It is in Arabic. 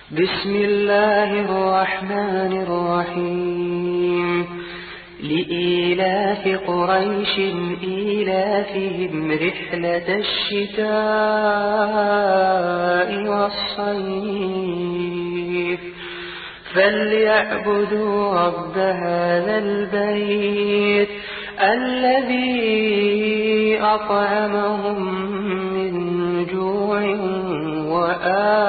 بسم الله الرحمن الرحيم لإيلاف قريش إيلافهم رحلة الشتاء والصيف فليعبدوا رب هذا البيت الذي أطعمهم من جوع وآمنهم